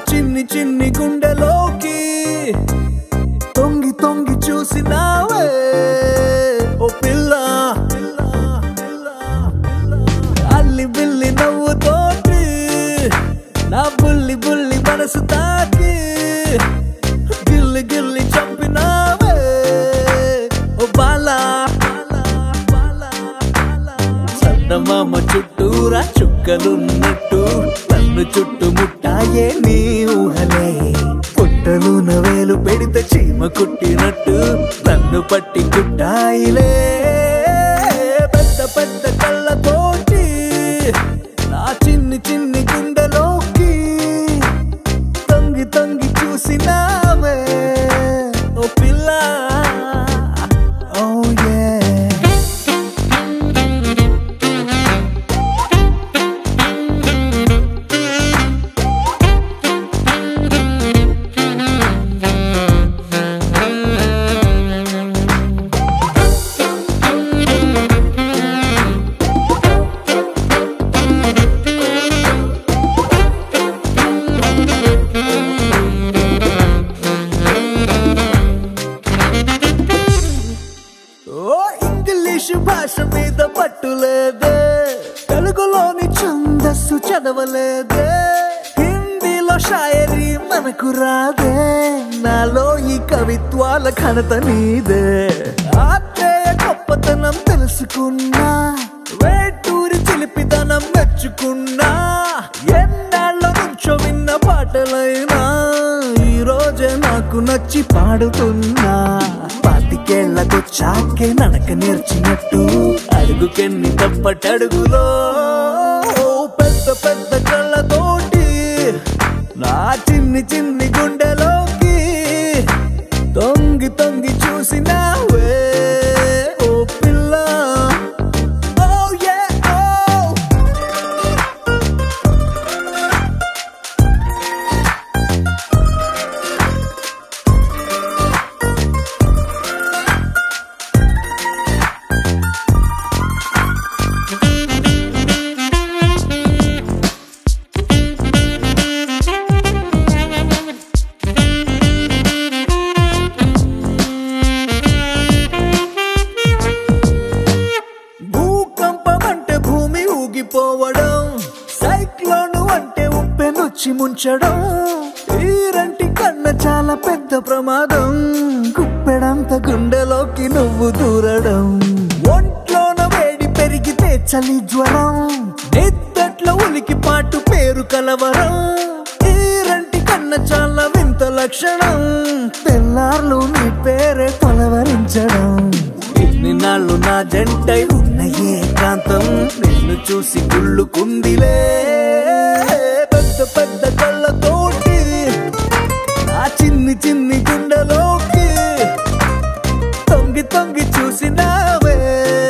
చిన్ని చిన్ని గుండెలోకి తొంగి తొంగి చూసినావే ఓ పిల్ల అల్లి బిల్లి నవ్వుతోటి నా బుల్లి బుల్లి మనసు తాకి గిల్లి గిల్లి చంపినావే ఓ బాలా చందమామ చుట్టూరా చుక్కలున్నట్టు నన్ను చుట్టుముట్టాయే నీ ఊహలే పుట్టలున వేలు పెడితే చీమ కుట్టినట్టు నన్ను పట్టి కుట్టాయిలే పెద్ద పెద్ద కళ్ళతోటి నా చిన్ని చిన్ని గుండెలోకి తొంగి తొంగి చూసినావే ఓ పిల్ల ఓ యే ఇంగ్లీషు భాష మీద పట్టులేదే తెలుగులోని ఛందస్సు చదవలేదే హిందీలో షాయరీ మనకు రాదే నాలో ఈ కవిత్వాల ఘనత నీదే ఆత్రేయ గొప్పతనం తెలుసుకున్నా వేటూరి చిలిపితనం మెచ్చుకున్నా ఎన్నాళ్ళ నుంచో విన్న పాటలైనా ఈ రోజే నాకు నచ్చి పాడుతున్నా పాతికేళ్లకొచ్చాకే నడక నేర్చినట్టు అడుగుకెన్ని తప్పటడుగులో పెద్ద పెద్ద కళ్ళతోటి నా చిన్ని చిన్ని గుండెలోకి తొంగి తొంగి చూసినావే ఓ పిల్ల ఓ యే ఓ పోవడం సైక్లోను అంటే ఉప్పెనొచ్చి ముంచడం ఈరంటి కన్న చాలా పెద్ద ప్రమాదం కుప్పెడంత గుండెలోకి నువ్వు దూరడం ఒంట్లోన వేడి పెరిగితే చలి జ్వరం నిద్దట్లో ఉనికి పాటు పేరు కలవరం ఈరంటి కన్న చాలా వింత లక్షణం తెల్లార్లు నీ పేరే కొలవరించడం నిన్నాళ్ళు నా జంటై ఉన్న ఏకాంతం నిన్ను చూసి కుళ్ళుకుందిలే పెద్ద పెద్ద కళ్ళతోటి నా చిన్ని చిన్ని గుండెలోకి తొంగి తొంగి చూసినావే